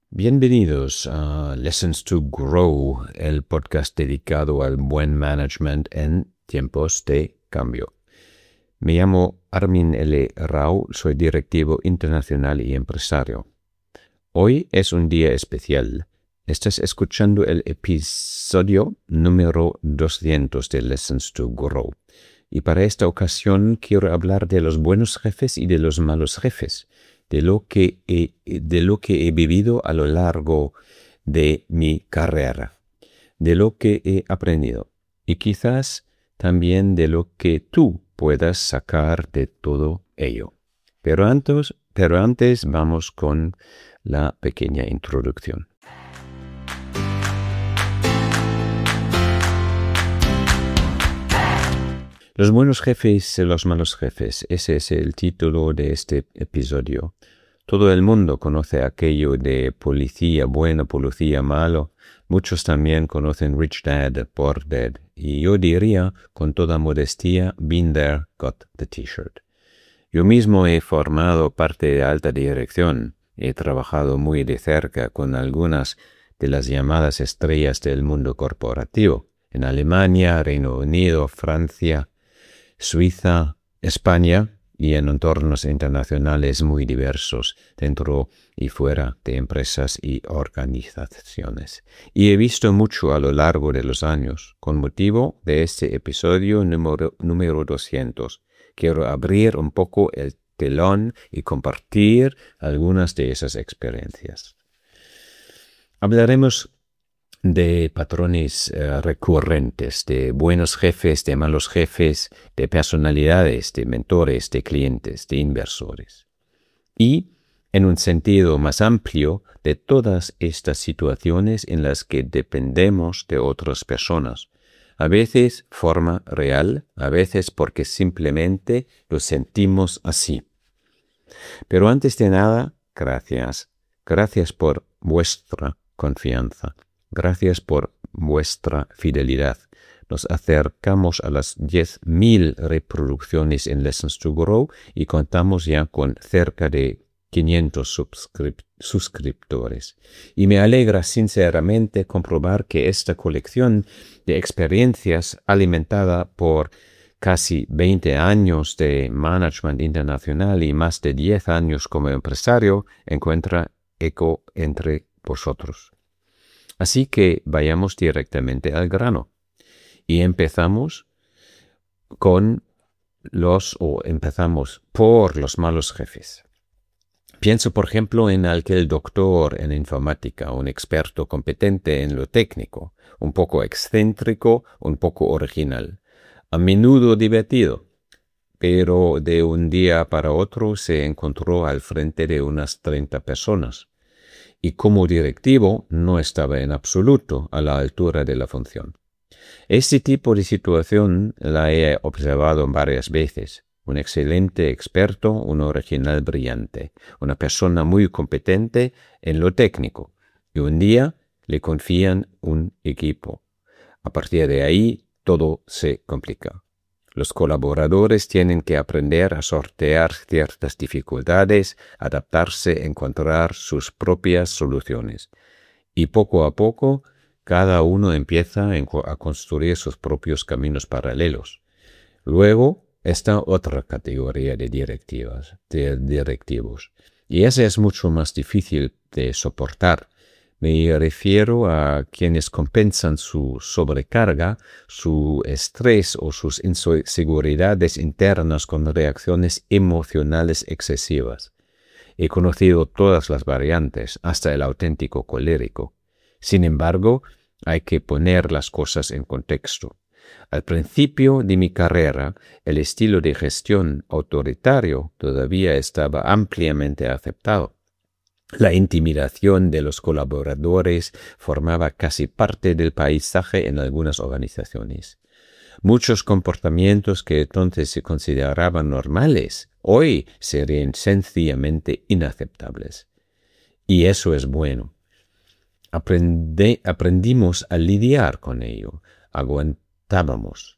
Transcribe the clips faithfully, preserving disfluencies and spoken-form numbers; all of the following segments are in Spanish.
Bienvenidos a Lessons to Grow, el podcast dedicado al buen management en tiempos de cambio. Me llamo Armin L. Rao, soy directivo internacional y empresario. Hoy es un día especial. Estás escuchando el episodio número doscientos de Lessons to Grow. Y para esta ocasión quiero hablar de los buenos jefes y de los malos jefes, de lo que he, de lo que he vivido a lo largo de mi carrera, de lo que he aprendido y quizás también de lo que tú puedas sacar de todo ello. Pero antes, pero antes vamos con la pequeña introducción. Los buenos jefes y los malos jefes, ese es el título de este episodio. Todo el mundo conoce aquello de policía bueno, policía malo. Muchos también conocen Rich Dad, Poor Dad. Y yo diría, con toda modestia, been there, got the t-shirt. Yo mismo he formado parte de alta dirección. He trabajado muy de cerca con algunas de las llamadas estrellas del mundo corporativo. En Alemania, Reino Unido, Francia, Suiza, España y en entornos internacionales muy diversos dentro y fuera de empresas y organizaciones. Y he visto mucho a lo largo de los años. Con motivo de este episodio número, número doscientos, quiero abrir un poco el telón y compartir algunas de esas experiencias. Hablaremos de patrones uh, recurrentes, de buenos jefes, de malos jefes, de personalidades, de mentores, de clientes, de inversores. Y, en un sentido más amplio, de todas estas situaciones en las que dependemos de otras personas, a veces forma real, a veces porque simplemente lo sentimos así. Pero antes de nada, gracias. Gracias por vuestra confianza. Gracias por vuestra fidelidad. Nos acercamos a las diez mil reproducciones en Lessons to Grow y contamos ya con cerca de quinientos subscrip- suscriptores. Y me alegra sinceramente comprobar que esta colección de experiencias alimentada por casi veinte años de management internacional y más de diez años como empresario encuentra eco entre vosotros. Así que vayamos directamente al grano y empezamos con los, o empezamos por los malos jefes. Pienso, por ejemplo, en aquel doctor en informática, un experto competente en lo técnico, un poco excéntrico, un poco original, a menudo divertido, pero de un día para otro se encontró al frente de unas treinta personas. Y como directivo no estaba en absoluto a la altura de la función. Este tipo de situación la he observado varias veces. Un excelente experto, un original brillante, una persona muy competente en lo técnico. Y un día le confían un equipo. A partir de ahí todo se complica. Los colaboradores tienen que aprender a sortear ciertas dificultades, adaptarse, encontrar sus propias soluciones. Y poco a poco, cada uno empieza a construir sus propios caminos paralelos. Luego está otra categoría de directivas, de directivos. Y esa es mucho más difícil de soportar. Me refiero a quienes compensan su sobrecarga, su estrés o sus inseguridades internas con reacciones emocionales excesivas. He conocido todas las variantes, hasta el auténtico colérico. Sin embargo, hay que poner las cosas en contexto. Al principio de mi carrera, el estilo de gestión autoritario todavía estaba ampliamente aceptado. La intimidación de los colaboradores formaba casi parte del paisaje en algunas organizaciones. Muchos comportamientos que entonces se consideraban normales, hoy serían sencillamente inaceptables. Y eso es bueno. Aprende, aprendimos a lidiar con ello. Aguantábamos,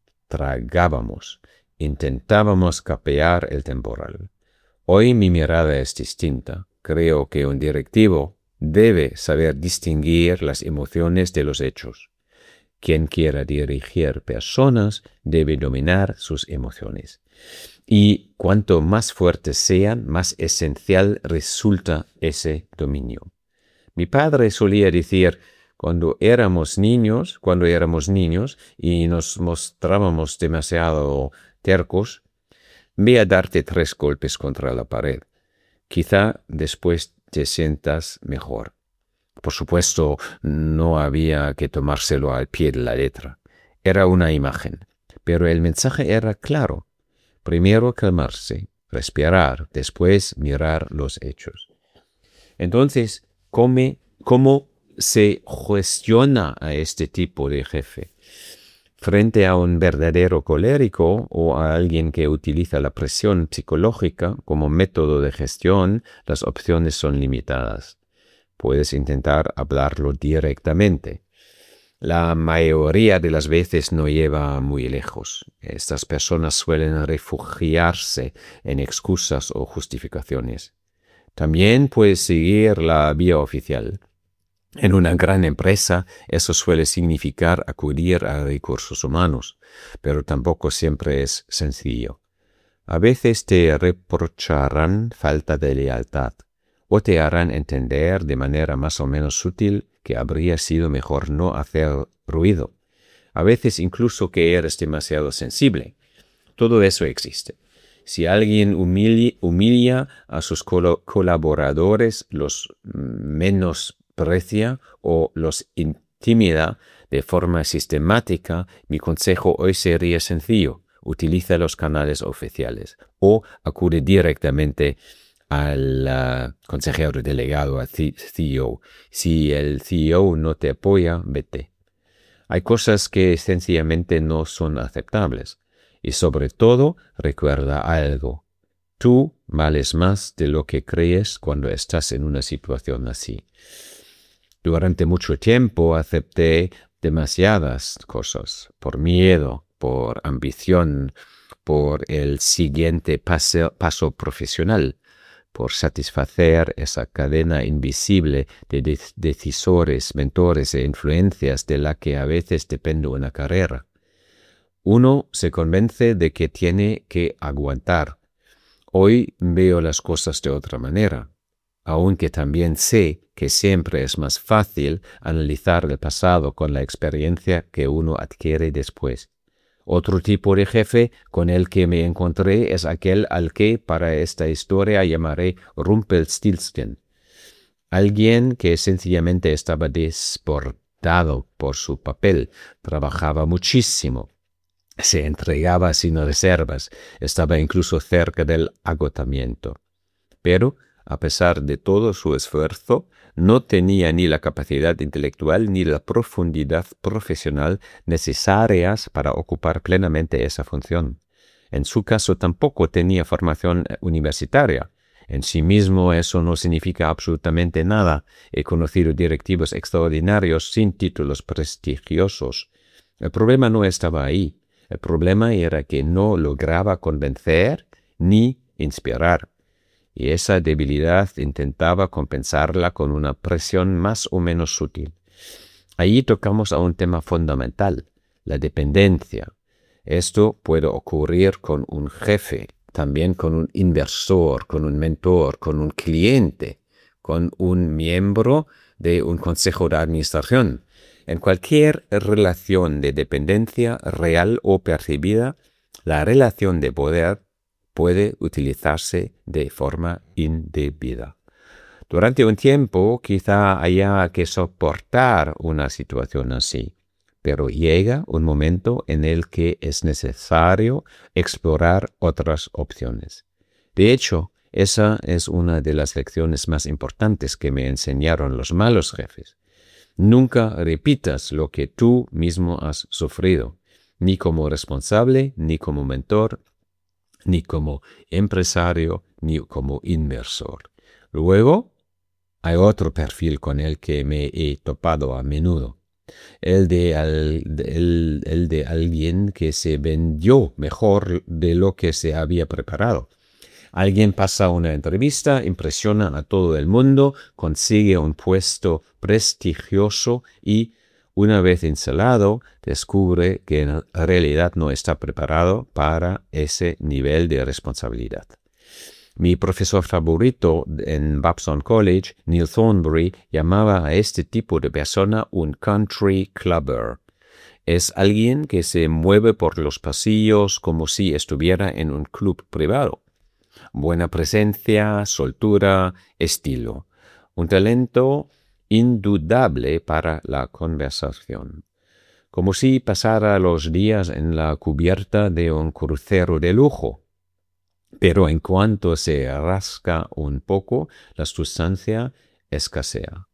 tragábamos, intentábamos capear el temporal. Hoy mi mirada es distinta. Creo que un directivo debe saber distinguir las emociones de los hechos. Quien quiera dirigir personas debe dominar sus emociones. Y cuanto más fuertes sean, más esencial resulta ese dominio. Mi padre solía decir, cuando éramos niños, cuando éramos niños y nos mostrábamos demasiado tercos, ve a darte tres golpes contra la pared. Quizá después te sientas mejor. Por supuesto, no había que tomárselo al pie de la letra. Era una imagen, pero el mensaje era claro. Primero calmarse, respirar, después mirar los hechos. Entonces, ¿cómo, cómo se gestiona a este tipo de jefe? Frente a un verdadero colérico o a alguien que utiliza la presión psicológica como método de gestión, las opciones son limitadas. Puedes intentar hablarlo directamente. La mayoría de las veces no lleva muy lejos. Estas personas suelen refugiarse en excusas o justificaciones. También puedes seguir la vía oficial. En una gran empresa eso suele significar acudir a recursos humanos, pero tampoco siempre es sencillo. A veces te reprocharán falta de lealtad o te harán entender de manera más o menos sutil que habría sido mejor no hacer ruido. A veces incluso que eres demasiado sensible. Todo eso existe. Si alguien humilla, humilla a sus col- colaboradores, los menosprecia o los intimida de forma sistemática, mi consejo hoy sería sencillo. Utiliza los canales oficiales o acude directamente al uh, consejero delegado, al C E O. Si el C E O no te apoya, vete. Hay cosas que sencillamente no son aceptables. Y sobre todo, recuerda algo. Tú vales más de lo que crees cuando estás en una situación así. Durante mucho tiempo acepté demasiadas cosas, por miedo, por ambición, por el siguiente paso, paso profesional, por satisfacer esa cadena invisible de de- decisores, mentores e influencias de la que a veces depende una carrera. Uno se convence de que tiene que aguantar. Hoy veo las cosas de otra manera, aunque también sé que siempre es más fácil analizar el pasado con la experiencia que uno adquiere después. Otro tipo de jefe con el que me encontré es aquel al que para esta historia llamaré Rumpelstiltskin. Alguien que sencillamente estaba desbordado por su papel, trabajaba muchísimo, se entregaba sin reservas, estaba incluso cerca del agotamiento. Pero, a pesar de todo su esfuerzo, no tenía ni la capacidad intelectual ni la profundidad profesional necesarias para ocupar plenamente esa función. En su caso tampoco tenía formación universitaria. En sí mismo eso no significa absolutamente nada. He conocido directivos extraordinarios sin títulos prestigiosos. El problema no estaba ahí. El problema era que no lograba convencer ni inspirar. Y esa debilidad intentaba compensarla con una presión más o menos sutil. Allí tocamos a un tema fundamental, la dependencia. Esto puede ocurrir con un jefe, también con un inversor, con un mentor, con un cliente, con un miembro de un consejo de administración. En cualquier relación de dependencia real o percibida, la relación de poder puede utilizarse de forma indebida. Durante un tiempo quizá haya que soportar una situación así, pero llega un momento en el que es necesario explorar otras opciones. De hecho, esa es una de las lecciones más importantes que me enseñaron los malos jefes. Nunca repitas lo que tú mismo has sufrido, ni como responsable, ni como mentor, ni como empresario, ni como inversor. Luego, hay otro perfil con el que me he topado a menudo, el de, al, el, el de alguien que se vendió mejor de lo que se había preparado. Alguien pasa una entrevista, impresiona a todo el mundo, consigue un puesto prestigioso y, una vez instalado, descubre que en realidad no está preparado para ese nivel de responsabilidad. Mi profesor favorito en Babson College, Neil Thornbury, llamaba a este tipo de persona un country clubber. Es alguien que se mueve por los pasillos como si estuviera en un club privado. Buena presencia, soltura, estilo. Un talento indudable para la conversación. Como si pasara los días en la cubierta de un crucero de lujo. Pero en cuanto se rasca un poco, la sustancia escasea.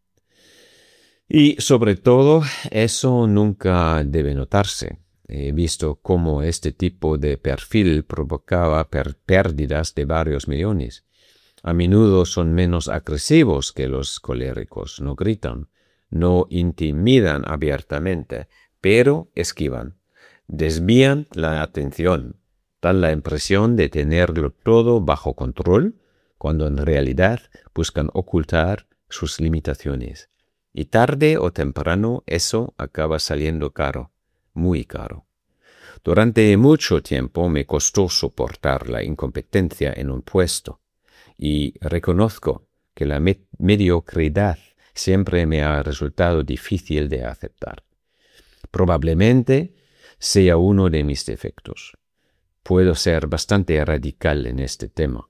Y sobre todo, eso nunca debe notarse. He visto cómo este tipo de perfil provocaba per- pérdidas de varios millones. A menudo son menos agresivos que los coléricos, no gritan, no intimidan abiertamente, pero esquivan, desvían la atención, dan la impresión de tenerlo todo bajo control, cuando en realidad buscan ocultar sus limitaciones. Y tarde o temprano eso acaba saliendo caro, muy caro. Durante mucho tiempo me costó soportar la incompetencia en un puesto, y reconozco que la me- mediocridad siempre me ha resultado difícil de aceptar. Probablemente sea uno de mis defectos. Puedo ser bastante radical en este tema,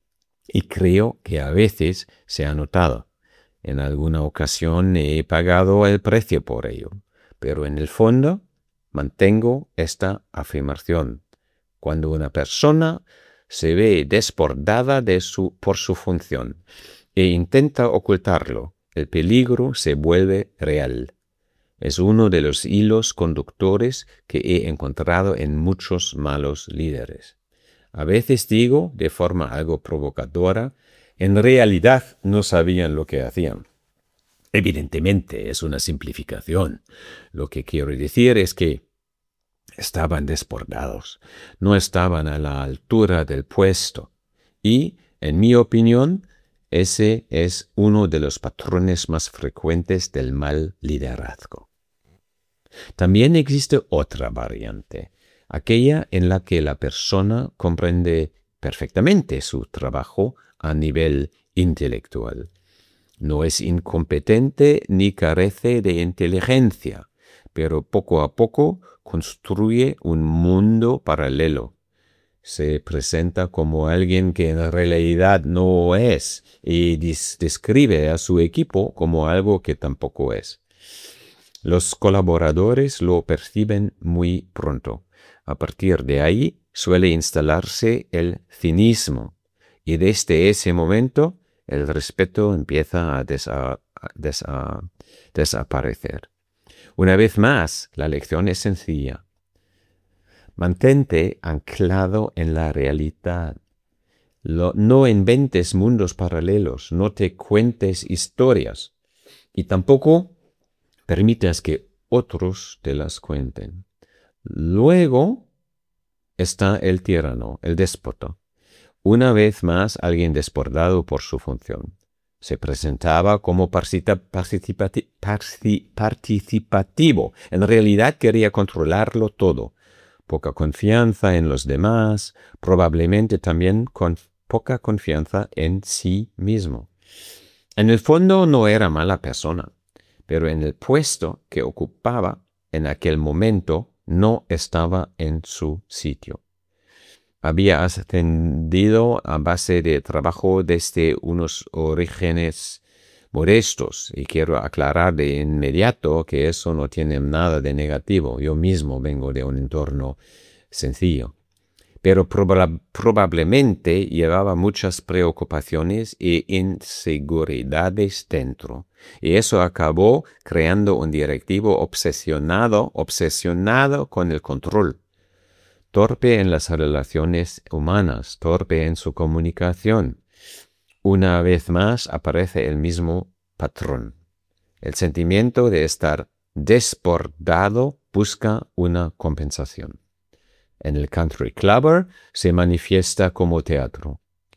y creo que a veces se ha notado. En alguna ocasión he pagado el precio por ello, pero en el fondo mantengo esta afirmación. Cuando una persona se ve desbordada de su, por su función e intenta ocultarlo, el peligro se vuelve real. Es uno de los hilos conductores que he encontrado en muchos malos líderes. A veces digo, de forma algo provocadora, en realidad no sabían lo que hacían. Evidentemente es una simplificación. Lo que quiero decir es que estaban desbordados, no estaban a la altura del puesto. Y, en mi opinión, ese es uno de los patrones más frecuentes del mal liderazgo. También existe otra variante, aquella en la que la persona comprende perfectamente su trabajo a nivel intelectual. No es incompetente ni carece de inteligencia, pero poco a poco construye un mundo paralelo. Se presenta como alguien que en realidad no es y describe a su equipo como algo que tampoco es. Los colaboradores lo perciben muy pronto. A partir de ahí suele instalarse el cinismo y desde ese momento el respeto empieza a, desa- a desa- desaparecer. Una vez más, la lección es sencilla. Mantente anclado en la realidad. Lo- no inventes mundos paralelos, no te cuentes historias y tampoco permitas que otros te las cuenten. Luego está el tirano, el déspota. Una vez más, alguien desbordado por su función. Se presentaba como participati- participati- participativo. En realidad quería controlarlo todo. Poca confianza en los demás, probablemente también con poca confianza en sí mismo. En el fondo no era mala persona, pero en el puesto que ocupaba en aquel momento no estaba en su sitio. Había ascendido a base de trabajo desde unos orígenes modestos, y quiero aclarar de inmediato que eso no tiene nada de negativo. Yo mismo vengo de un entorno sencillo, pero proba- probablemente llevaba muchas preocupaciones e inseguridades dentro, y eso acabó creando un directivo obsesionado, obsesionado con el control. Torpe en las relaciones humanas, torpe en su comunicación. Una vez más aparece el mismo patrón. El sentimiento de estar desbordado busca una compensación. En el country clubber se manifiesta como teatro.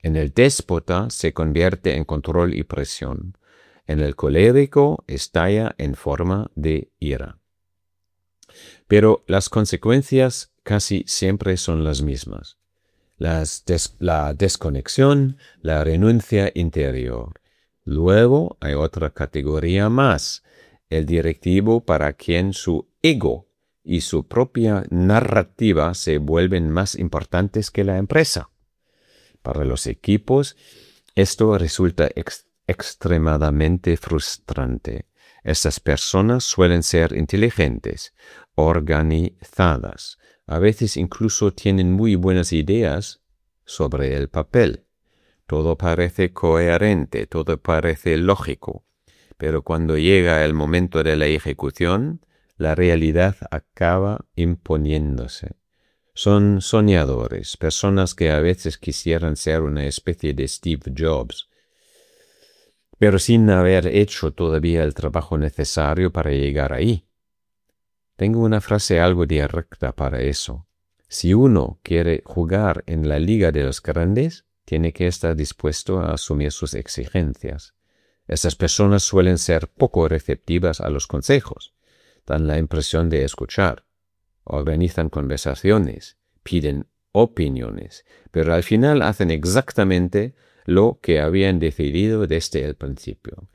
En el déspota se convierte en control y presión. En el colérico estalla en forma de ira. Pero las consecuencias casi siempre son las mismas. Las des- la desconexión, la renuncia interior. Luego hay otra categoría más, el directivo para quien su ego y su propia narrativa se vuelven más importantes que la empresa. Para los equipos, esto resulta ex- extremadamente frustrante. Estas personas suelen ser inteligentes, organizadas, a veces incluso tienen muy buenas ideas sobre el papel. Todo parece coherente, todo parece lógico, pero cuando llega el momento de la ejecución, la realidad acaba imponiéndose. Son soñadores, personas que a veces quisieran ser una especie de Steve Jobs, pero sin haber hecho todavía el trabajo necesario para llegar ahí. Tengo una frase algo directa para eso. Si uno quiere jugar en la liga de los grandes, tiene que estar dispuesto a asumir sus exigencias. Estas personas suelen ser poco receptivas a los consejos, dan la impresión de escuchar, organizan conversaciones, piden opiniones, pero al final hacen exactamente lo que habían decidido desde el principio.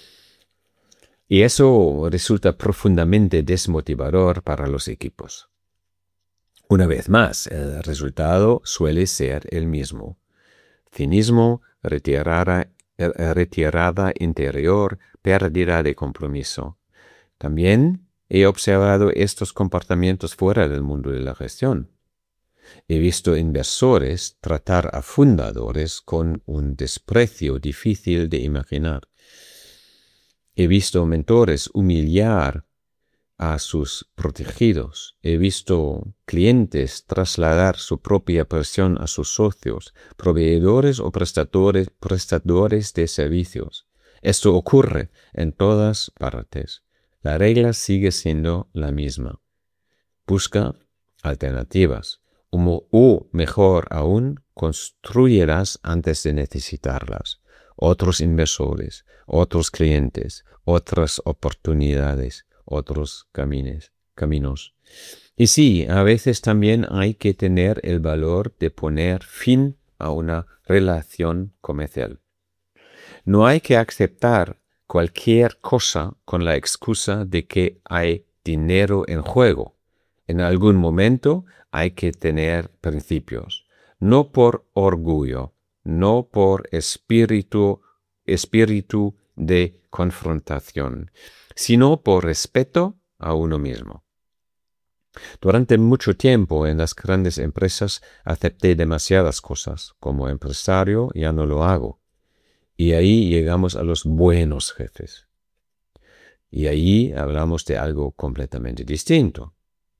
Y eso resulta profundamente desmotivador para los equipos. Una vez más, el resultado suele ser el mismo. Cinismo, retirada, retirada interior, pérdida de compromiso. También he observado estos comportamientos fuera del mundo de la gestión. He visto inversores tratar a fundadores con un desprecio difícil de imaginar. He visto mentores humillar a sus protegidos. He visto clientes trasladar su propia presión a sus socios, proveedores o prestadores, prestadores de servicios. Esto ocurre en todas partes. La regla sigue siendo la misma. Busca alternativas, o, o mejor aún, construyelas antes de necesitarlas. Otros inversores, otros clientes, otras oportunidades, otros camines, caminos. Y sí, a veces también hay que tener el valor de poner fin a una relación comercial. No hay que aceptar cualquier cosa con la excusa de que hay dinero en juego. En algún momento hay que tener principios, no por orgullo, no por espíritu, espíritu de confrontación, sino por respeto a uno mismo. Durante mucho tiempo en las grandes empresas acepté demasiadas cosas. Como empresario ya no lo hago. Y ahí llegamos a los buenos jefes. Y ahí hablamos de algo completamente distinto.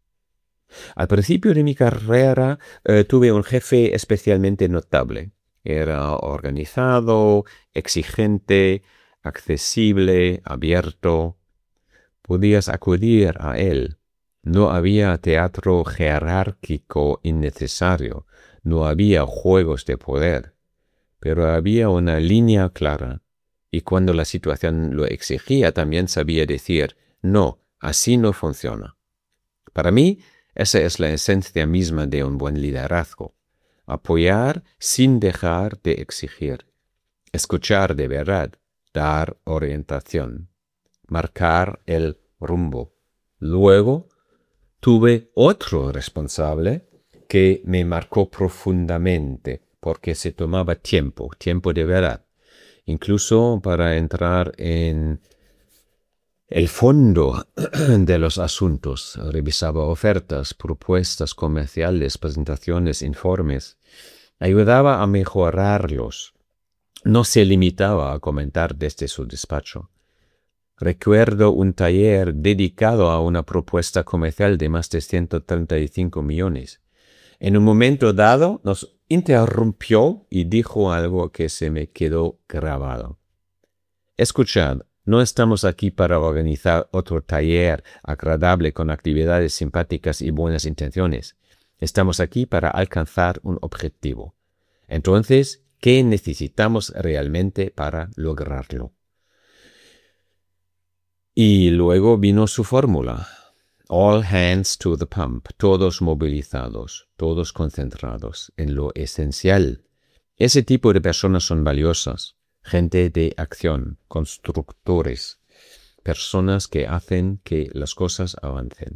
Al principio de mi carrera eh, tuve un jefe especialmente notable. Era organizado, exigente, accesible, abierto. Podías acudir a él. No había teatro jerárquico innecesario. No había juegos de poder. Pero había una línea clara. Y cuando la situación lo exigía, también sabía decir, no, así no funciona. Para mí, esa es la esencia misma de un buen liderazgo. Apoyar sin dejar de exigir. Escuchar de verdad. Dar orientación. Marcar el rumbo. Luego, tuve otro responsable que me marcó profundamente porque se tomaba tiempo, tiempo de verdad. Incluso para entrar en el fondo de los asuntos, revisaba ofertas, propuestas comerciales, presentaciones, informes, ayudaba a mejorarlos. No se limitaba a comentar desde su despacho. Recuerdo un taller dedicado a una propuesta comercial de más de ciento treinta y cinco millones. En un momento dado nos interrumpió y dijo algo que se me quedó grabado. Escuchad, no estamos aquí para organizar otro taller agradable con actividades simpáticas y buenas intenciones. Estamos aquí para alcanzar un objetivo. Entonces, ¿Qué necesitamos realmente para lograrlo? Y luego vino su fórmula. All hands to the pump, todos movilizados, todos concentrados en lo esencial. Ese tipo de personas son valiosas, gente de acción, constructores, personas que hacen que las cosas avancen.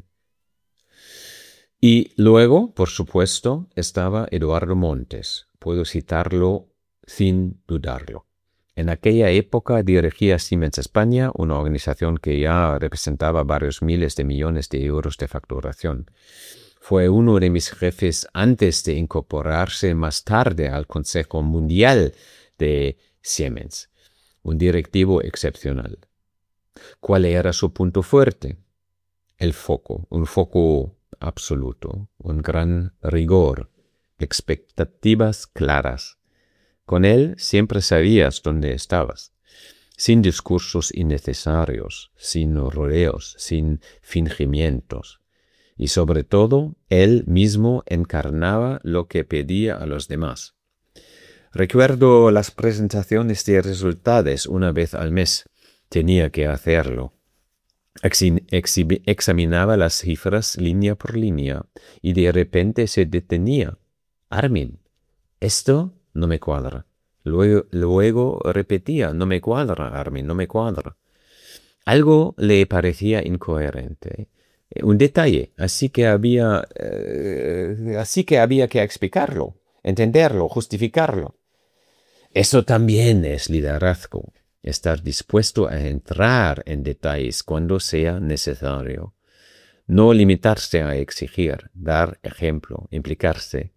Y luego, por supuesto, estaba Eduardo Montes. Puedo citarlo sin dudarlo. En aquella época dirigía Siemens España, una organización que ya representaba varios miles de millones de euros de facturación. Fue uno de mis jefes antes de incorporarse más tarde al Consejo Mundial de Siemens, un directivo excepcional. ¿Cuál era su punto fuerte? El foco, un foco absoluto, un gran rigor, expectativas claras. Con él siempre sabías dónde estabas, sin discursos innecesarios, sin rodeos, sin fingimientos. Y sobre todo, él mismo encarnaba lo que pedía a los demás. Recuerdo las presentaciones de resultados una vez al mes. Tenía que hacerlo. Examinaba las cifras línea por línea y de repente se detenía. Armin, esto no me cuadra. Luego, luego repetía, no me cuadra, Armin, no me cuadra. Algo le parecía incoherente. Un detalle, así que había, eh, así que había que explicarlo, entenderlo, justificarlo. Eso también es liderazgo, estar dispuesto a entrar en detalles cuando sea necesario. No limitarse a exigir, dar ejemplo, implicarse.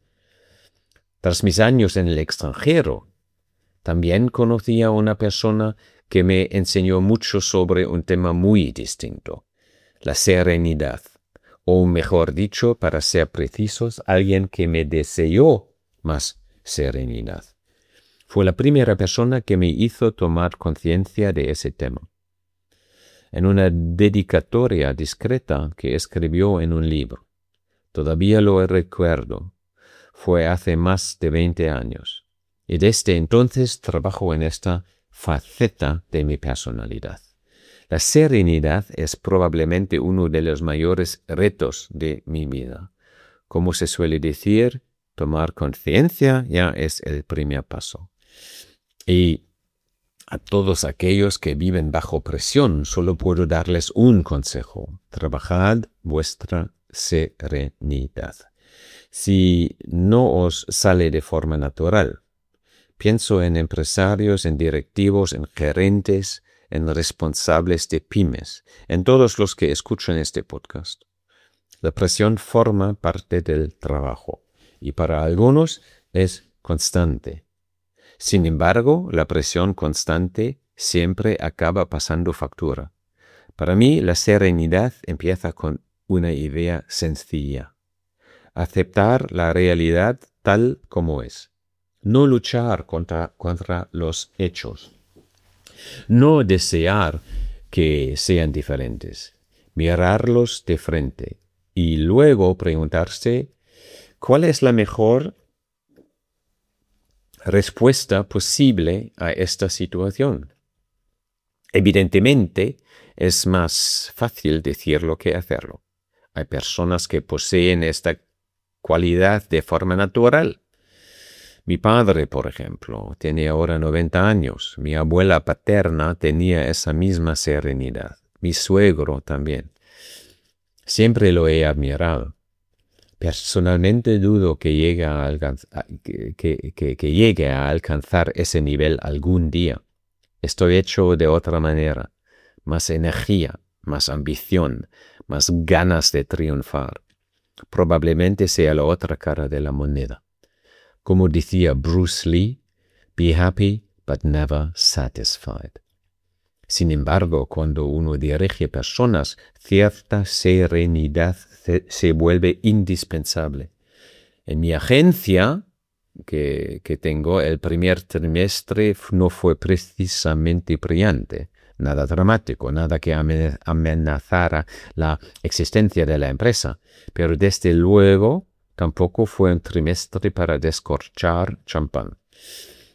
Tras mis años en el extranjero, también conocí a una persona que me enseñó mucho sobre un tema muy distinto, la serenidad, o mejor dicho, para ser precisos, alguien que me deseó más serenidad. Fue la primera persona que me hizo tomar conciencia de ese tema. En una dedicatoria discreta que escribió en un libro. Todavía lo recuerdo. Fue hace más de veinte años. Y desde entonces trabajo en esta faceta de mi personalidad. La serenidad es probablemente uno de los mayores retos de mi vida. Como se suele decir, tomar conciencia ya es el primer paso. Y a todos aquellos que viven bajo presión, solo puedo darles un consejo. Trabajad vuestra serenidad. Si no os sale de forma natural, pienso en empresarios, en directivos, en gerentes, en responsables de pymes, en todos los que escuchan este podcast. La presión forma parte del trabajo y para algunos es constante. Sin embargo, la presión constante siempre acaba pasando factura. Para mí, la serenidad empieza con una idea sencilla. Aceptar la realidad tal como es. No luchar contra, contra los hechos. No desear que sean diferentes. Mirarlos de frente y luego preguntarse cuál es la mejor respuesta posible a esta situación. Evidentemente, es más fácil decirlo que hacerlo. Hay personas que poseen esta cualidad de forma natural. Mi padre, por ejemplo, tiene ahora noventa años. Mi abuela paterna tenía esa misma serenidad. Mi suegro también. Siempre lo he admirado. Personalmente dudo que llegue a alcanzar, que, que, que, que llegue a alcanzar ese nivel algún día. Estoy hecho de otra manera. Más energía, más ambición, más ganas de triunfar. Probablemente sea la otra cara de la moneda. Como decía Bruce Lee, be happy but never satisfied. Sin embargo, cuando uno dirige personas, cierta serenidad se, se vuelve indispensable. En mi agencia, que, que tengo, el primer trimestre no fue precisamente brillante. Nada dramático, nada que amenazara la existencia de la empresa. Pero desde luego tampoco fue un trimestre para descorchar champán.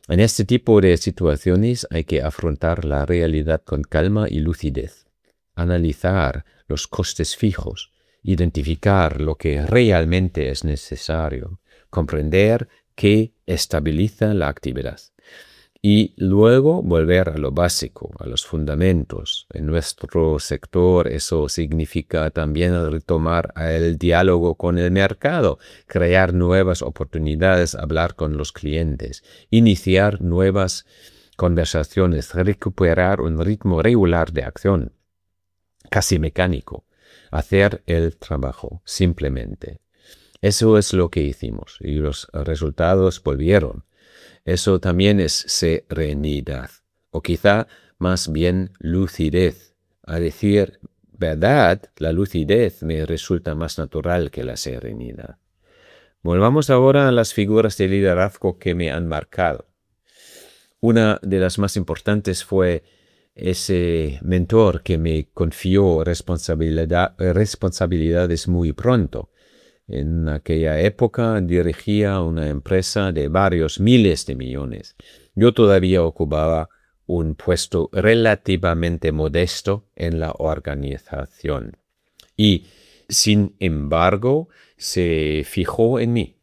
En este tipo de situaciones hay que afrontar la realidad con calma y lucidez, analizar los costes fijos, identificar lo que realmente es necesario, comprender qué estabiliza la actividad y luego volver a lo básico, a los fundamentos. En nuestro sector eso significa también retomar el diálogo con el mercado, crear nuevas oportunidades, hablar con los clientes, iniciar nuevas conversaciones, recuperar un ritmo regular de acción, casi mecánico, hacer el trabajo simplemente. Eso es lo que hicimos y los resultados volvieron. Eso también es serenidad, o quizá más bien lucidez. A decir verdad, la lucidez me resulta más natural que la serenidad. Volvamos ahora a las figuras de liderazgo que me han marcado. Una de las más importantes fue ese mentor que me confió responsabilidad, responsabilidades muy pronto. En aquella época dirigía una empresa de varios miles de millones. Yo todavía ocupaba un puesto relativamente modesto en la organización. Y, sin embargo, se fijó en mí.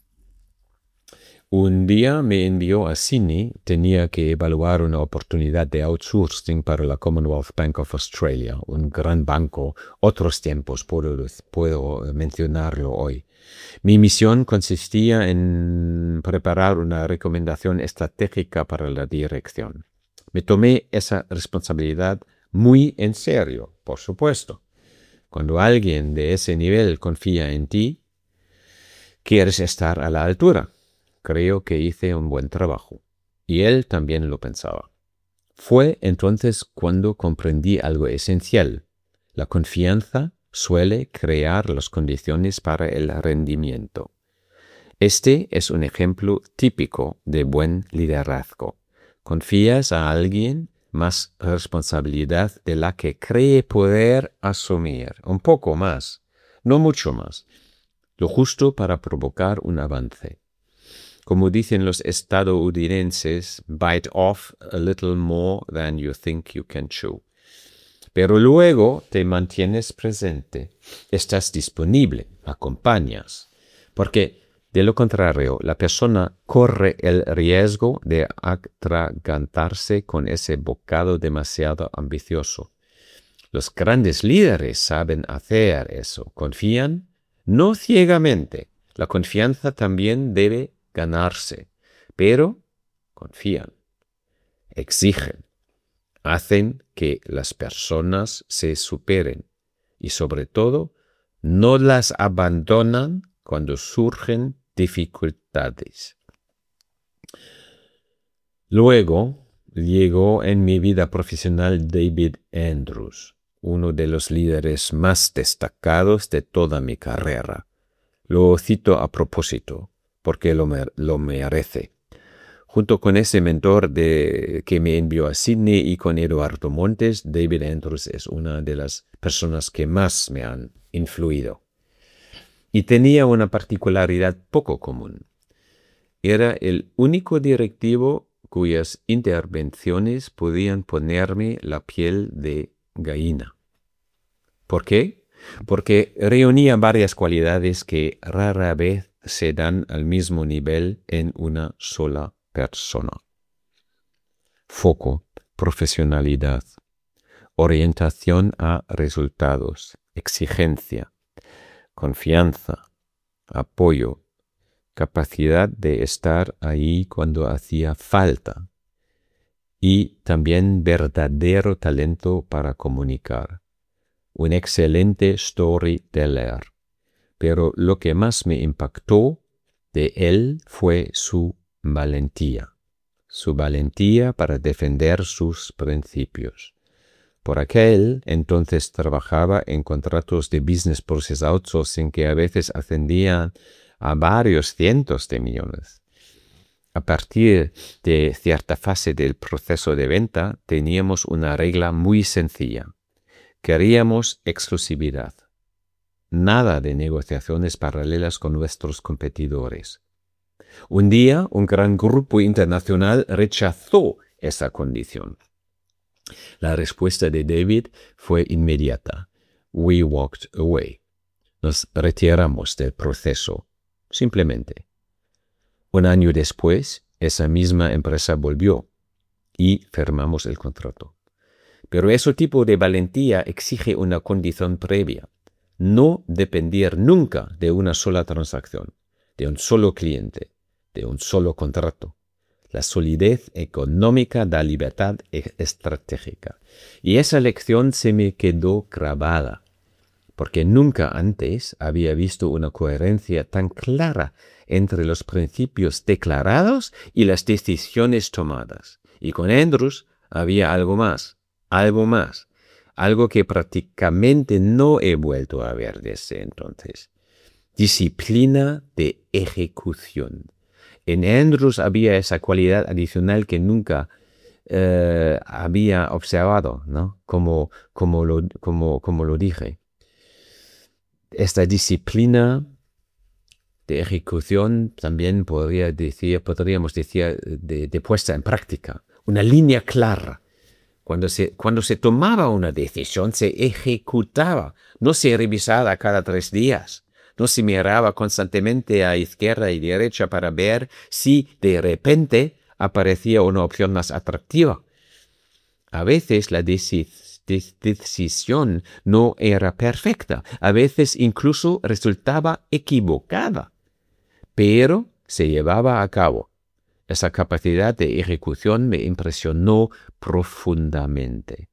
Un día me envió a Sydney, tenía que evaluar una oportunidad de outsourcing para la Commonwealth Bank of Australia, un gran banco, otros tiempos, puedo, puedo mencionarlo hoy. Mi misión consistía en preparar una recomendación estratégica para la dirección. Me tomé esa responsabilidad muy en serio, por supuesto. Cuando alguien de ese nivel confía en ti, quieres estar a la altura. Creo que hice un buen trabajo. Y él también lo pensaba. Fue entonces cuando comprendí algo esencial. La confianza suele crear las condiciones para el rendimiento. Este es un ejemplo típico de buen liderazgo. Confías a alguien más responsabilidad de la que cree poder asumir. Un poco más, no mucho más. Lo justo para provocar un avance. Como dicen los estadounidenses, bite off a little more than you think you can chew. Pero luego te mantienes presente, estás disponible, acompañas. Porque, de lo contrario, la persona corre el riesgo de atragantarse con ese bocado demasiado ambicioso. Los grandes líderes saben hacer eso, confían, no ciegamente. La confianza también debe ganarse, pero confían, exigen, hacen que las personas se superen y sobre todo no las abandonan cuando surgen dificultades. Luego llegó en mi vida profesional David Andrews, uno de los líderes más destacados de toda mi carrera. Lo cito a propósito, porque lo, mer lo merece. Junto con ese mentor de, que me envió a Sydney y con Eduardo Montes, David Andrews es una de las personas que más me han influido. Y tenía una particularidad poco común. Era el único directivo cuyas intervenciones podían ponerme la piel de gallina. ¿Por qué? Porque reunía varias cualidades que rara vez se dan al mismo nivel en una sola persona. Foco, profesionalidad, orientación a resultados, exigencia, confianza, apoyo, capacidad de estar ahí cuando hacía falta y también verdadero talento para comunicar. Un excelente storyteller. Pero lo que más me impactó de él fue su valentía. Su valentía para defender sus principios. Por aquel entonces trabajaba en contratos de business process outsourcing que a veces ascendían a varios cientos de millones. A partir de cierta fase del proceso de venta teníamos una regla muy sencilla. Queríamos exclusividad. Nada de negociaciones paralelas con nuestros competidores. Un día, un gran grupo internacional rechazó esa condición. La respuesta de David fue inmediata. We walked away. Nos retiramos del proceso, simplemente. Un año después, esa misma empresa volvió y firmamos el contrato. Pero ese tipo de valentía exige una condición previa. No depender nunca de una sola transacción, de un solo cliente, de un solo contrato. La solidez económica da libertad estratégica. Y esa lección se me quedó grabada, porque nunca antes había visto una coherencia tan clara entre los principios declarados y las decisiones tomadas. Y con Andrews había algo más, algo más, algo que prácticamente no he vuelto a ver desde entonces. Disciplina de ejecución. En Andrews había esa cualidad adicional que nunca eh, había observado, ¿no? Como, como, lo, como, como lo dije. Esta disciplina de ejecución también podría decir, podríamos decir de, de puesta en práctica. Una línea clara. Cuando se, cuando se tomaba una decisión, se ejecutaba, no se revisaba cada tres días. No se miraba constantemente a izquierda y derecha para ver si de repente aparecía una opción más atractiva. A veces la decisión no era perfecta, a veces incluso resultaba equivocada, pero se llevaba a cabo. Esa capacidad de ejecución me impresionó profundamente.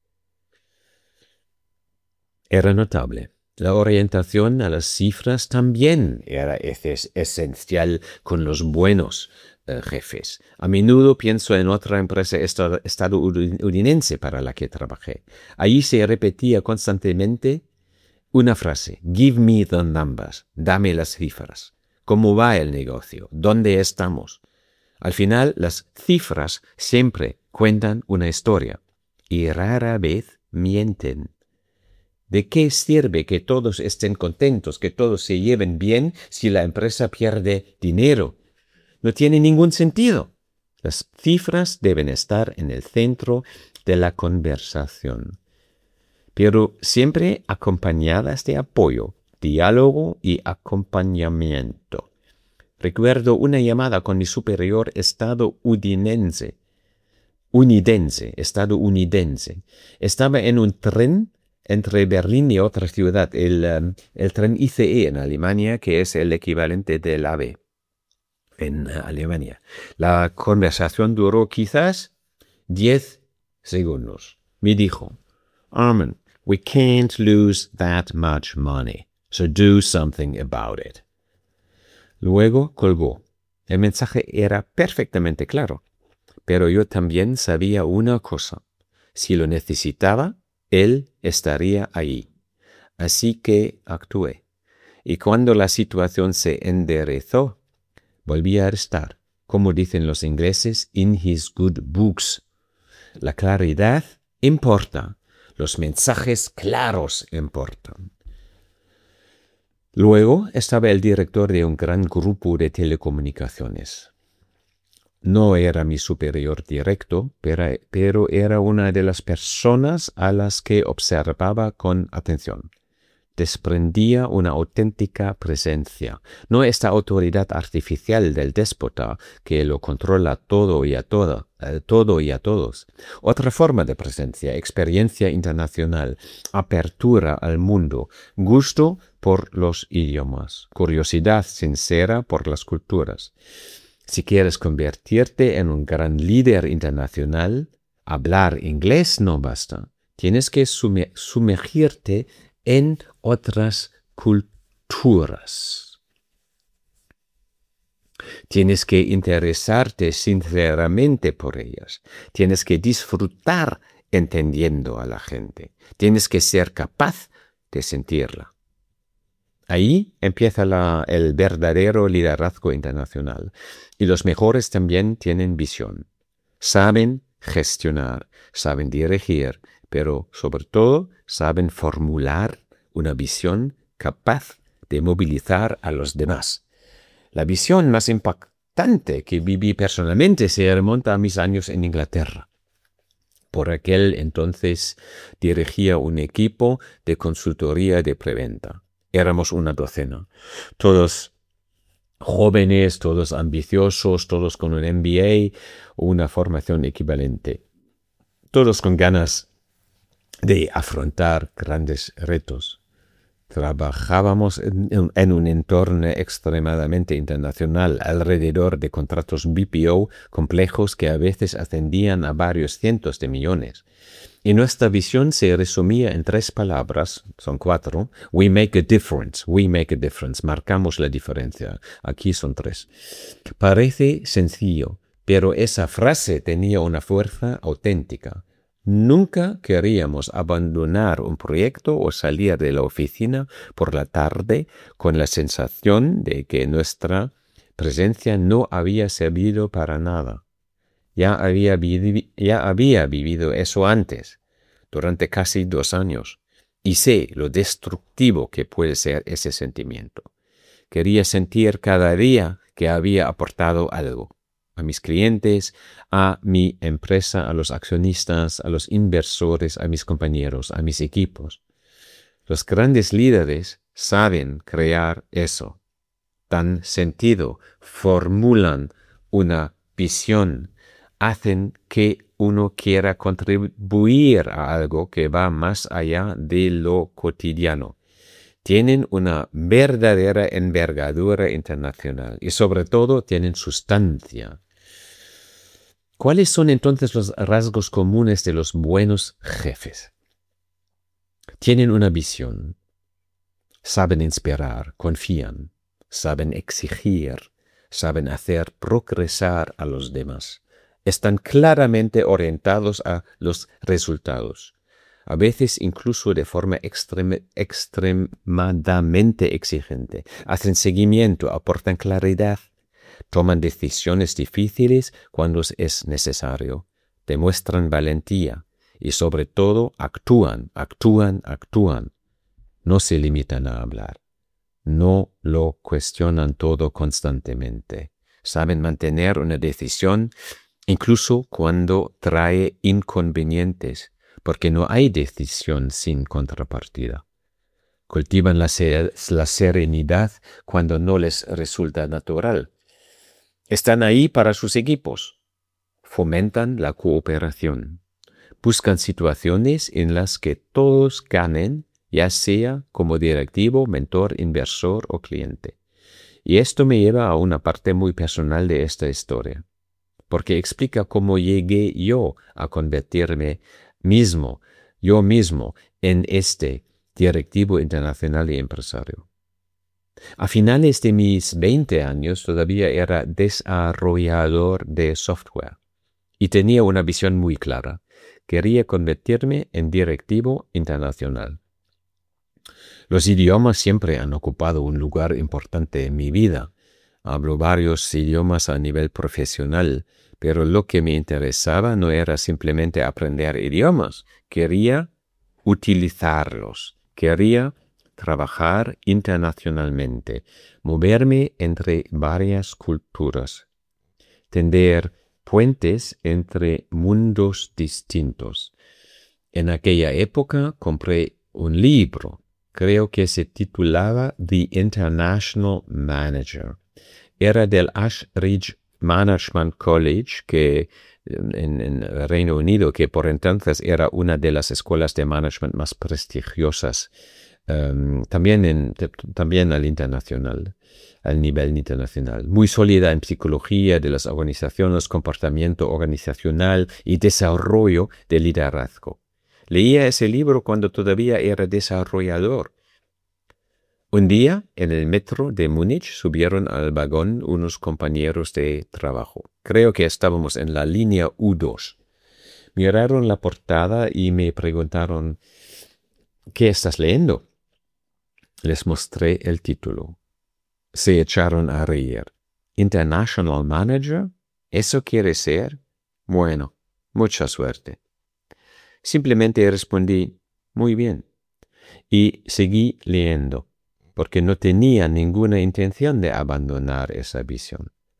Era notable. La orientación a las cifras también era es esencial con los buenos eh, jefes. A menudo pienso en otra empresa estadounidense para la que trabajé. Allí se repetía constantemente una frase: Give me the numbers, dame las cifras. ¿Cómo va el negocio? ¿Dónde estamos? Al final, las cifras siempre cuentan una historia y rara vez mienten. ¿De qué sirve que todos estén contentos, que todos se lleven bien si la empresa pierde dinero? No tiene ningún sentido. Las cifras deben estar en el centro de la conversación, pero siempre acompañadas de apoyo, diálogo y acompañamiento. Recuerdo una llamada con mi superior estadounidense, unidense, estadounidense. Estaba en un tren entre Berlín y otra ciudad, el, um, el tren I C E en Alemania, que es el equivalente del AVE en uh, Alemania. La conversación duró quizás diez segundos. Me dijo: Armin, we can't lose that much money, so do something about it. Luego colgó. El mensaje era perfectamente claro, pero yo también sabía una cosa: si lo necesitaba, él estaría ahí. Así que actué. Y cuando la situación se enderezó, volví a estar, como dicen los ingleses, in his good books. La claridad importa. Los mensajes claros importan. Luego estaba el director de un gran grupo de telecomunicaciones. No era mi superior directo, pero, pero era una de las personas a las que observaba con atención. Desprendía una auténtica presencia, no esta autoridad artificial del déspota que lo controla todo y a todo, eh, todo y a todos. Otra forma de presencia, experiencia internacional, apertura al mundo, gusto por los idiomas, curiosidad sincera por las culturas. Si quieres convertirte en un gran líder internacional, hablar inglés no basta. Tienes que sume- sumergirte en otras culturas. Tienes que interesarte sinceramente por ellas. Tienes que disfrutar entendiendo a la gente. Tienes que ser capaz de sentirla. Ahí empieza la, el verdadero liderazgo internacional. Y los mejores también tienen visión. Saben gestionar, saben dirigir, pero sobre todo saben formular una visión capaz de movilizar a los demás. La visión más impactante importante que viví personalmente se remonta a mis años en Inglaterra. Por aquel entonces dirigía un equipo de consultoría de preventa. Éramos una docena. Todos jóvenes, todos ambiciosos, todos con un M B A o una formación equivalente. Todos con ganas de afrontar grandes retos. Trabajábamos en, en un entorno extremadamente internacional, alrededor de contratos B P O complejos que a veces ascendían a varios cientos de millones. Y nuestra visión se resumía en tres palabras, son cuatro. We make a difference, we make a difference, marcamos la diferencia. Aquí son tres. Parece sencillo, pero esa frase tenía una fuerza auténtica. Nunca queríamos abandonar un proyecto o salir de la oficina por la tarde con la sensación de que nuestra presencia no había servido para nada. Ya había, vivi- ya había vivido eso antes, durante casi dos años, y sé lo destructivo que puede ser ese sentimiento. Quería sentir cada día que había aportado algo. A mis clientes, a mi empresa, a los accionistas, a los inversores, a mis compañeros, a mis equipos. Los grandes líderes saben crear eso. Dan sentido, formulan una visión, hacen que uno quiera contribuir a algo que va más allá de lo cotidiano. Tienen una verdadera envergadura internacional y sobre todo tienen sustancia. ¿Cuáles son entonces los rasgos comunes de los buenos jefes? Tienen una visión, saben inspirar, confían, saben exigir, saben hacer progresar a los demás. Están claramente orientados a los resultados, a veces incluso de forma extrem- extremadamente exigente. Hacen seguimiento, aportan claridad. Toman decisiones difíciles cuando es necesario, demuestran valentía y sobre todo actúan, actúan, actúan. No se limitan a hablar, no lo cuestionan todo constantemente. Saben mantener una decisión incluso cuando trae inconvenientes, porque no hay decisión sin contrapartida. Cultivan la, ser- la serenidad cuando no les resulta natural. Están ahí para sus equipos, fomentan la cooperación, buscan situaciones en las que todos ganen, ya sea como directivo, mentor, inversor o cliente. Y esto me lleva a una parte muy personal de esta historia, porque explica cómo llegué yo a convertirme mismo, yo mismo, en este directivo internacional y empresario. A finales de mis veinte años todavía era desarrollador de software y tenía una visión muy clara. Quería convertirme en directivo internacional. Los idiomas siempre han ocupado un lugar importante en mi vida. Hablo varios idiomas a nivel profesional, pero lo que me interesaba no era simplemente aprender idiomas. Quería utilizarlos. Quería trabajar internacionalmente, moverme entre varias culturas, tender puentes entre mundos distintos. En aquella época compré un libro, creo que se titulaba The International Manager. Era del Ashridge Management College, que en, en Reino Unido, que por entonces era una de las escuelas de management más prestigiosas, um, también, en, también al internacional, al nivel internacional. Muy sólida en psicología de las organizaciones, comportamiento organizacional y desarrollo de liderazgo. Leía ese libro cuando todavía era desarrollador. Un día, en el metro de Múnich, subieron al vagón unos compañeros de trabajo. Creo que estábamos en la línea U dos. Miraron la portada y me preguntaron, ¿qué estás leyendo? Les mostré el título. Se echaron a reír. ¿International Manager? ¿Eso quiere ser? Bueno, mucha suerte. Simplemente respondí, muy bien, y seguí leyendo, porque no tenía ninguna intención de abandonar esa visión.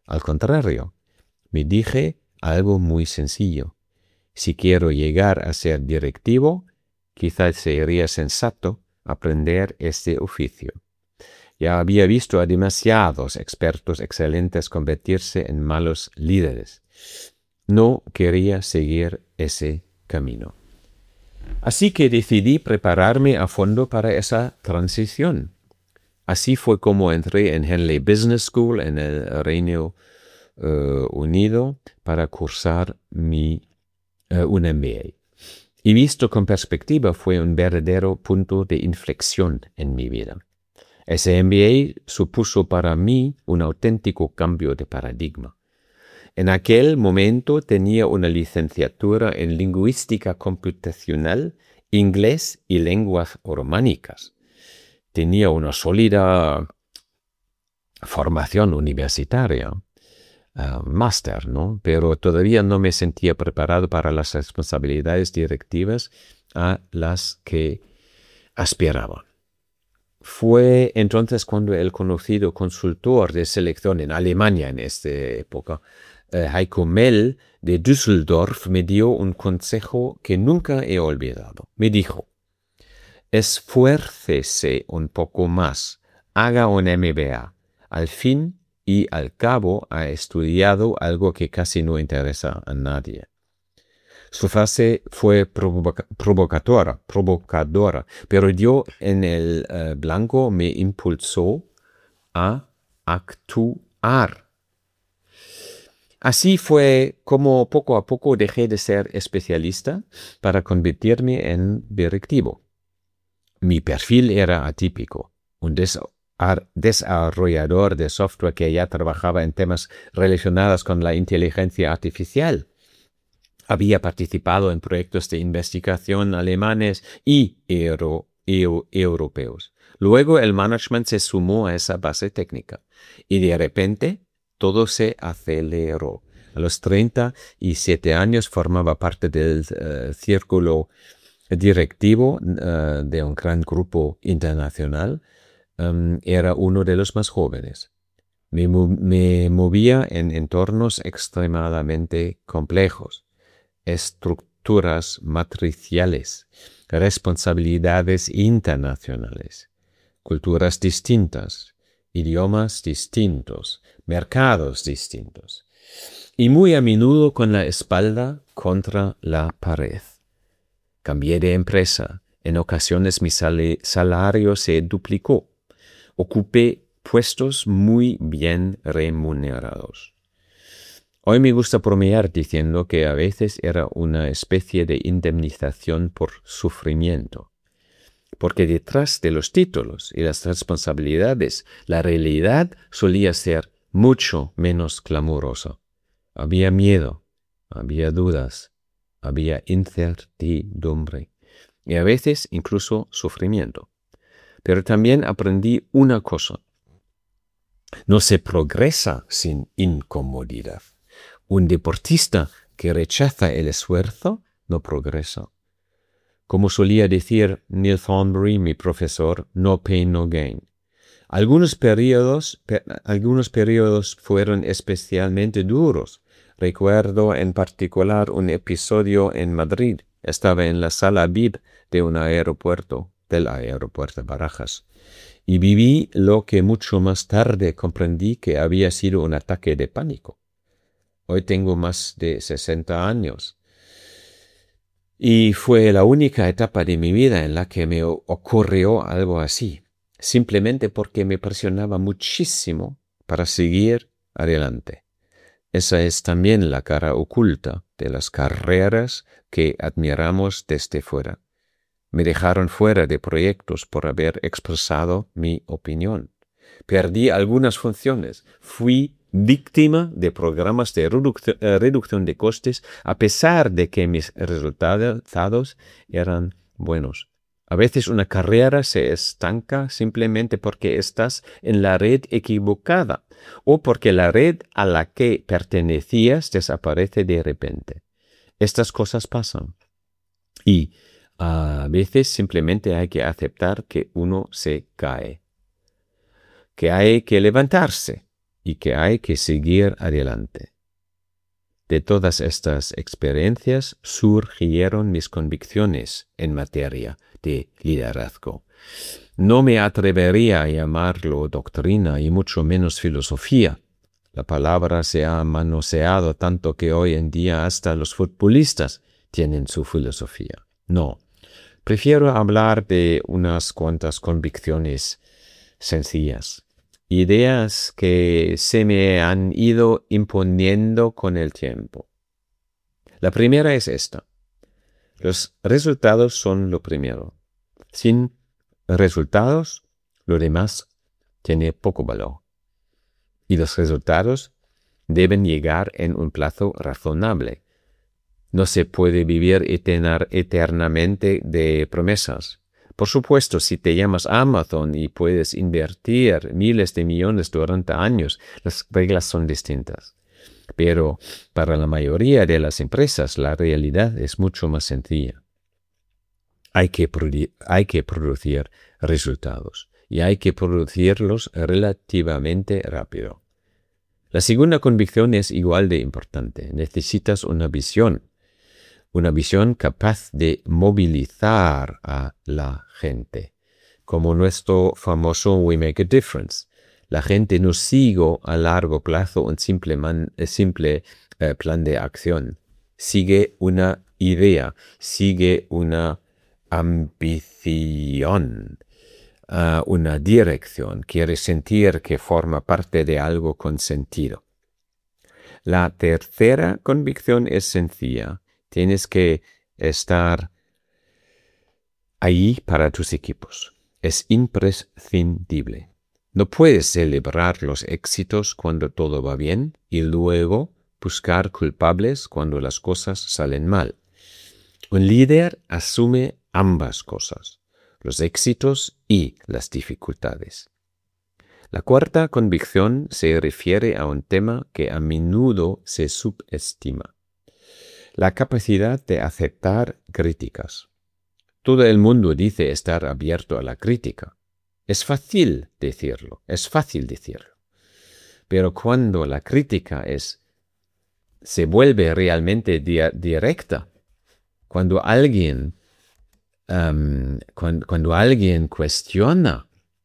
Al contrario, me dije algo muy sencillo. Si quiero llegar a ser directivo, quizás sería sensato aprender este oficio. Ya había visto a demasiados expertos excelentes convertirse en malos líderes. No quería seguir ese camino. Así que decidí prepararme a fondo para esa transición. Así fue como entré en Henley Business School en el Reino uh, Unido para cursar mi, uh, un M B A. Y visto con perspectiva fue un verdadero punto de inflexión en mi vida. Ese M B A supuso para mí un auténtico cambio de paradigma. En aquel momento tenía una licenciatura en lingüística computacional, inglés y lenguas románicas. Tenía una sólida formación universitaria, uh, máster, ¿no? Pero todavía no me sentía preparado para las responsabilidades directivas a las que aspiraba. Fue entonces cuando el conocido consultor de selección en Alemania en esta época, eh, Heiko Mell de Düsseldorf, me dio un consejo que nunca he olvidado. Me dijo: esfuércese un poco más, haga un M B A. Al fin y al cabo ha estudiado algo que casi no interesa a nadie. Su frase fue provoca provocadora, provocadora, pero yo en el uh, blanco me impulsó a actuar. Así fue como poco a poco dejé de ser especialista para convertirme en directivo. Mi perfil era atípico, un desarrollador de software que ya trabajaba en temas relacionados con la inteligencia artificial. Había participado en proyectos de investigación alemanes y euro, euro, europeos. Luego el management se sumó a esa base técnica y de repente todo se aceleró. A los treinta y siete años formaba parte del uh, círculo directivo uh, de un gran grupo internacional. Um, era uno de los más jóvenes. Me, me movía en entornos extremadamente complejos. Estructuras matriciales, responsabilidades internacionales, culturas distintas, idiomas distintos, mercados distintos, y muy a menudo con la espalda contra la pared. Cambié de empresa, en ocasiones mi sal- salario se duplicó, ocupé puestos muy bien remunerados. Hoy me gusta bromear diciendo que a veces era una especie de indemnización por sufrimiento, porque detrás de los títulos y las responsabilidades, la realidad solía ser mucho menos clamorosa. Había miedo, había dudas, había incertidumbre y a veces incluso sufrimiento. Pero también aprendí una cosa: no se progresa sin incomodidad. Un deportista que rechaza el esfuerzo no progresa. Como solía decir Neil Thornberry, mi profesor, no pain, no gain. Algunos periodos, per, algunos periodos fueron especialmente duros. Recuerdo en particular un episodio en Madrid. Estaba en la sala V I P de un aeropuerto, del aeropuerto de Barajas, y viví lo que mucho más tarde comprendí que había sido un ataque de pánico. Hoy tengo más de sesenta años y fue la única etapa de mi vida en la que me ocurrió algo así, simplemente porque me presionaba muchísimo para seguir adelante. Esa es también la cara oculta de las carreras que admiramos desde fuera. Me dejaron fuera de proyectos por haber expresado mi opinión. Perdí algunas funciones, fui víctima de programas de reduc- eh, reducción de costes a pesar de que mis resultados eran buenos. A veces una carrera se estanca simplemente porque estás en la red equivocada o porque la red a la que pertenecías desaparece de repente. Estas cosas pasan y a veces simplemente hay que aceptar que uno se cae, que hay que levantarse y que hay que seguir adelante. De todas estas experiencias surgieron mis convicciones en materia de liderazgo. No me atrevería a llamarlo doctrina y mucho menos filosofía. La palabra se ha manoseado tanto que hoy en día hasta los futbolistas tienen su filosofía. No, prefiero hablar de unas cuantas convicciones sencillas, ideas que se me han ido imponiendo con el tiempo. La primera es esta: los resultados son lo primero. Sin resultados, lo demás tiene poco valor. Y los resultados deben llegar en un plazo razonable. No se puede vivir eternar, eternamente de promesas. Por supuesto, si te llamas Amazon y puedes invertir miles de millones durante años, las reglas son distintas. Pero para la mayoría de las empresas, la realidad es mucho más sencilla. Hay que, hay que producir resultados y hay que producirlos relativamente rápido. La segunda convicción es igual de importante. Necesitas una visión. Una visión capaz de movilizar a la gente. Como nuestro famoso We Make a Difference. La gente no sigue a largo plazo un simple, man, simple eh, plan de acción. Sigue una idea, sigue una ambición, uh, una dirección. Quiere sentir que forma parte de algo con sentido. La tercera convicción es sencilla. Tienes que estar ahí para tus equipos. Es imprescindible. No puedes celebrar los éxitos cuando todo va bien y luego buscar culpables cuando las cosas salen mal. Un líder asume ambas cosas, los éxitos y las dificultades. La cuarta convicción se refiere a un tema que a menudo se subestima. La capacidad de aceptar críticas. Todo el mundo dice estar abierto a la crítica. Es fácil decirlo, es fácil decirlo. Pero cuando la crítica es, se vuelve realmente di directa, cuando alguien, um, cuando, cuando alguien cuestiona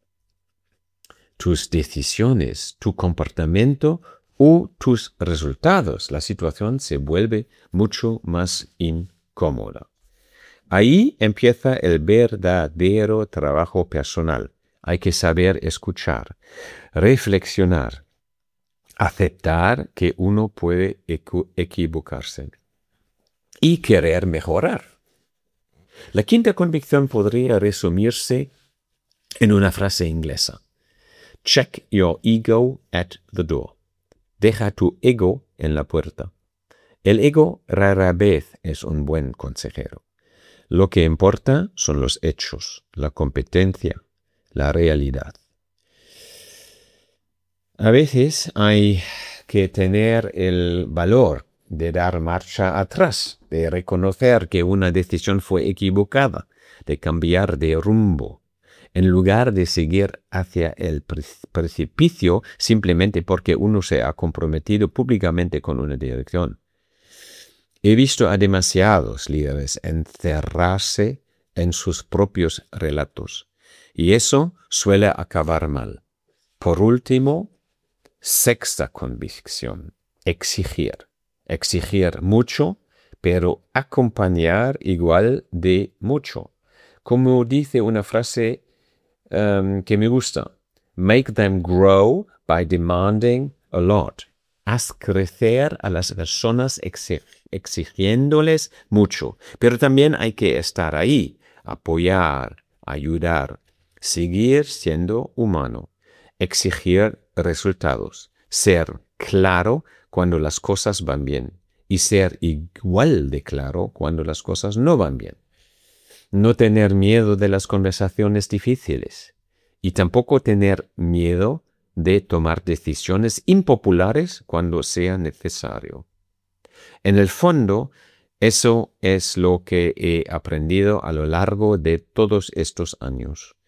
tus decisiones, tu comportamiento o tus resultados, la situación se vuelve mucho más incómoda. Ahí empieza el verdadero trabajo personal. Hay que saber escuchar, reflexionar, aceptar que uno puede equ- equivocarse y querer mejorar. La quinta convicción podría resumirse en una frase inglesa. Check your ego at the door. Deja tu ego en la puerta. El ego rara vez es un buen consejero. Lo que importa son los hechos, la competencia, la realidad. A veces hay que tener el valor de dar marcha atrás, de reconocer que una decisión fue equivocada, de cambiar de rumbo, en lugar de seguir hacia el precipicio simplemente porque uno se ha comprometido públicamente con una dirección. He visto a demasiados líderes encerrarse en sus propios relatos, y eso suele acabar mal. Por último, sexta convicción, exigir. Exigir mucho, pero acompañar igual de mucho. Como dice una frase um, que me gusta, make them grow by demanding a lot. Haz crecer a las personas exig exigiéndoles mucho, pero también hay que estar ahí, apoyar, ayudar, seguir siendo humano, exigir resultados, ser claro cuando las cosas van bien y ser igual de claro cuando las cosas no van bien. No tener miedo de las conversaciones difíciles y tampoco tener miedo de tomar decisiones impopulares cuando sea necesario. En el fondo, eso es lo que he aprendido a lo largo de todos estos años.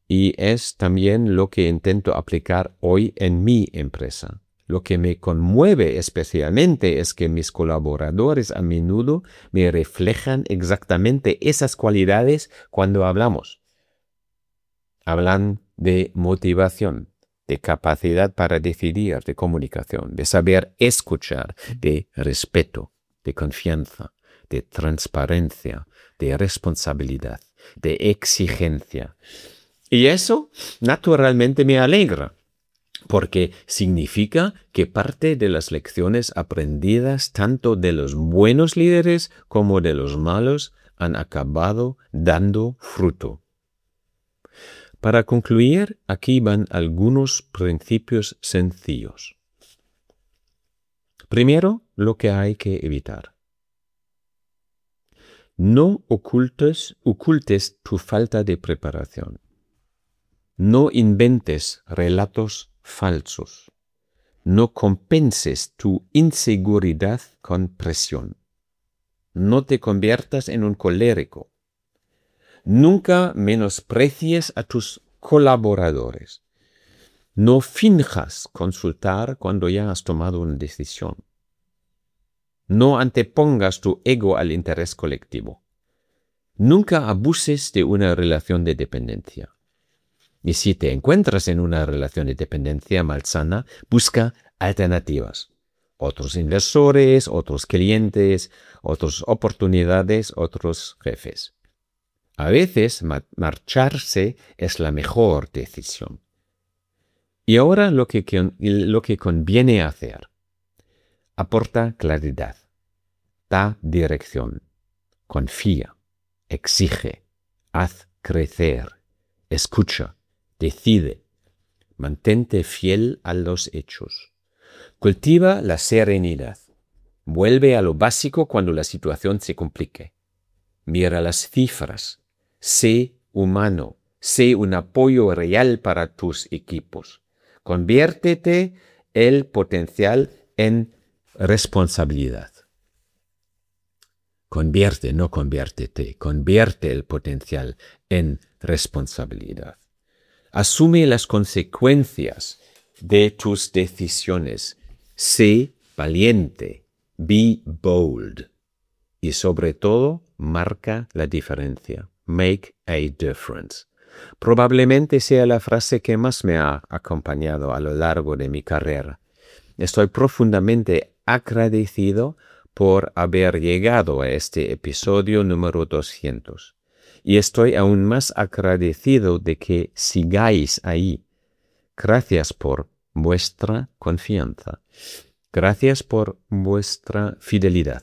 y es también lo que intento aplicar hoy en mi empresa. Lo que me conmueve especialmente es que mis colaboradores a menudo me reflejan exactamente esas cualidades cuando hablamos. Hablan de motivación, de capacidad para decidir, de comunicación, de saber escuchar, de respeto, de confianza, de transparencia, de responsabilidad, de exigencia. Y eso naturalmente me alegra, porque significa que parte de las lecciones aprendidas tanto de los buenos líderes como de los malos han acabado dando fruto. Para concluir, aquí van algunos principios sencillos. Primero, lo que hay que evitar. No ocultes, ocultes tu falta de preparación. No inventes relatos falsos. No compenses tu inseguridad con presión. No te conviertas en un colérico. Nunca menosprecies a tus colaboradores. No finjas consultar cuando ya has tomado una decisión. No antepongas tu ego al interés colectivo. Nunca abuses de una relación de dependencia. Y si te encuentras en una relación de dependencia malsana, busca alternativas. Otros inversores, otros clientes, otras oportunidades, otros jefes. A veces marcharse es la mejor decisión. Y ahora lo que, lo que conviene hacer. Aporta claridad. Da dirección. Confía. Exige. Haz crecer. Escucha. Decide. Mantente fiel a los hechos. Cultiva la serenidad. Vuelve a lo básico cuando la situación se complique. Mira las cifras. Sé humano. Sé un apoyo real para tus equipos. Conviértete el potencial en responsabilidad. Convierte, no conviértete. Convierte el potencial en responsabilidad. Asume las consecuencias de tus decisiones. Sé valiente. Be bold. Y sobre todo, marca la diferencia. Make a difference. Probablemente sea la frase que más me ha acompañado a lo largo de mi carrera. Estoy profundamente agradecido por haber llegado a este episodio número doscientos. Y estoy aún más agradecido de que sigáis ahí. Gracias por vuestra confianza. Gracias por vuestra fidelidad.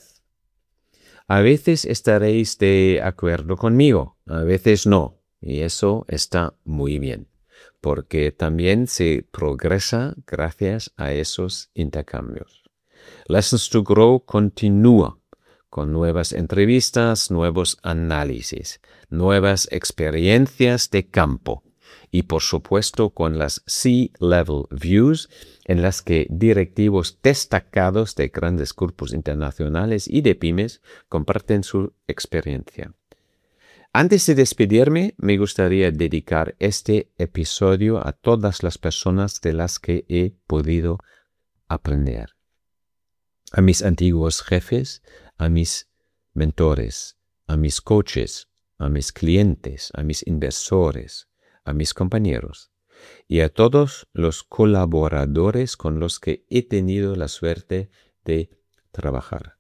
A veces estaréis de acuerdo conmigo, a veces no, y eso está muy bien, porque también se progresa gracias a esos intercambios. Lessons to Grow continúa con nuevas entrevistas, nuevos análisis, nuevas experiencias de campo y por supuesto con las C-Level Views en las que directivos destacados de grandes grupos internacionales y de pymes comparten su experiencia. Antes de despedirme, me gustaría dedicar este episodio a todas las personas de las que he podido aprender. A mis antiguos jefes, a mis mentores, a mis coaches, a mis clientes, a mis inversores, a mis compañeros y a todos los colaboradores con los que he tenido la suerte de trabajar.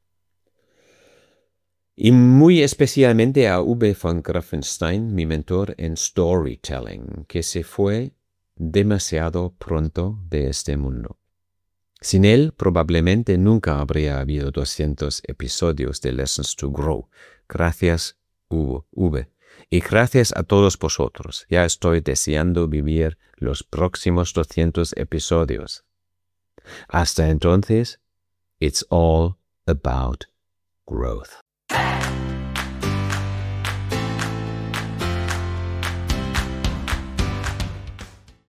Y muy especialmente a Uwe von Grafenstein, mi mentor en storytelling, que se fue demasiado pronto de este mundo. Sin él, probablemente nunca habría habido doscientos episodios de Lessons to Grow. Gracias, Uwe. Y gracias a todos vosotros. Ya estoy deseando vivir los próximos doscientos episodios. Hasta entonces, it's all about growth.